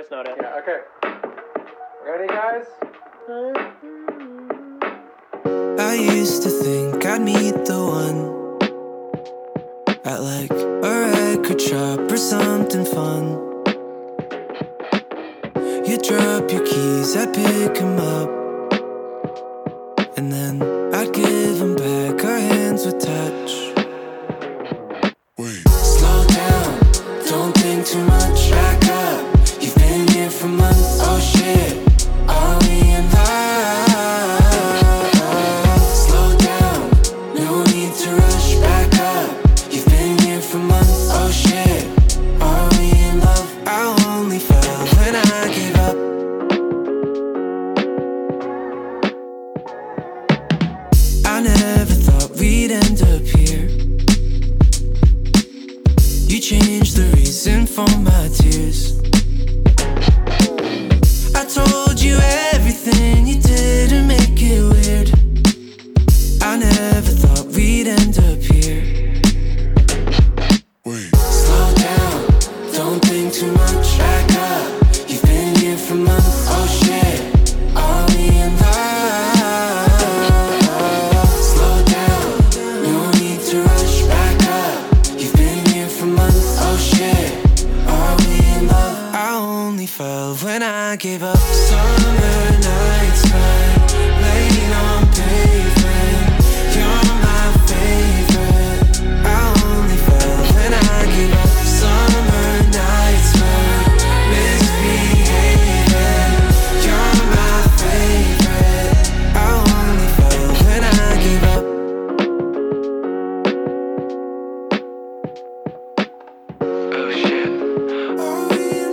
voice note in. Yeah, okay. Ready, guys? I used to think I'd meet the one at like a record shop or something fun. You drop your keys, I'd pick 'em up, and then I'd give 'em back, our hands would touch. Slow down, don't think too much, back up. You've been here for months, oh shit, are we in love? Slow down, no need to rush, back up. You've been here for months, oh shit, are we in love? I only fell when I gave up. I never thought we'd end up here. You changed the reason for my tears. I told you everything, you didn't make it weird. I never thought we'd end up here. Slow down, don't think too much, back up. You've been here for months, oh shit, are we in love? Slow down, no need to rush, back up. You've been here for months, oh shit, are we in love? I only fell when I gave up. Summer nights spent laying on pavement. You're my favorite. I only fell when I gave up. Summer nights spent misbehaving. You're my favorite. I only fell when I gave up. Oh shit. Are we in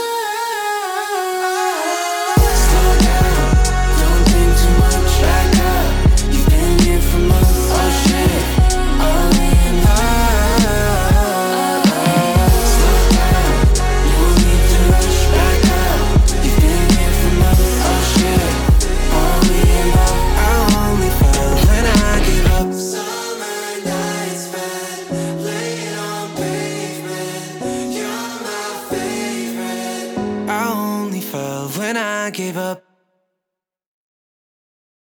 love? Slow down, don't think too much, back up. You've been here for months, oh shit, are we in love? Slow down, no need to rush, back up. You've been here for months, oh shit, are we in love? I only fell when I gave up. Summer nights spent laying on pavement. You're my favorite. I only fell when I gave up.